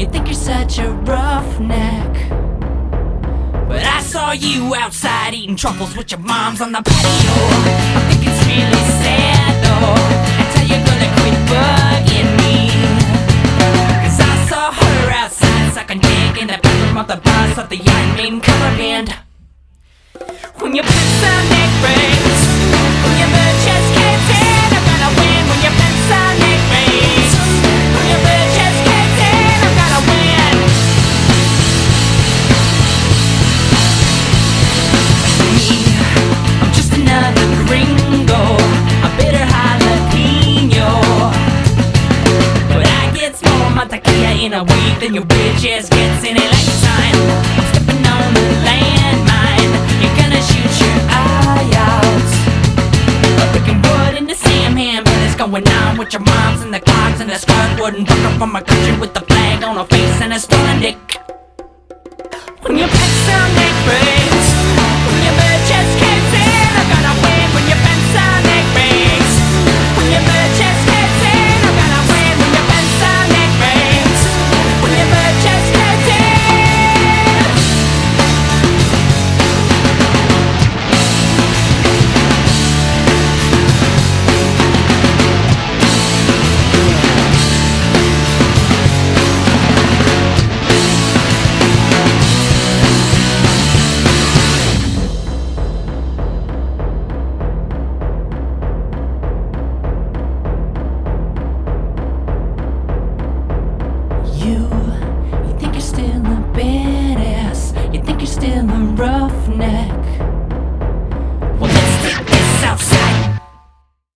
You think you're such a roughneck, but I saw you outside eating truffles with your moms on the patio. I think it's really sad though, until you're gonna quit bugging me. Cause I saw her outside sucking dick in the bathroom of the bus of the Iron Maiden cover band. When your pants are neck breaks, when your bird chest caves in, I'm gonna win. When your pants are neck breaks, when your bird chest caves in, I'm gonna win. Me, I'm just another gringo, a bitter jalapeno, but I get more mantequilla in a week than your bitch ass gets in a lifetime. I'm stepping on the landmine, you're gonna shoot your eye out. I'm picking wood in the Sam Ham, but it's going on with your moms and the clogs and the skirt. Wouldn't fuck up from my country with the flag on her face and a stolen dick. When your pants are neck breaks, when your bird chest caves in, I'm gonna win. When your pants are neck breaks, when your bird chest caves in, I'm gonna win. When your pants are neck breaks, when your bird chest caves in. You think you're still a badass, you think you're still a roughneck,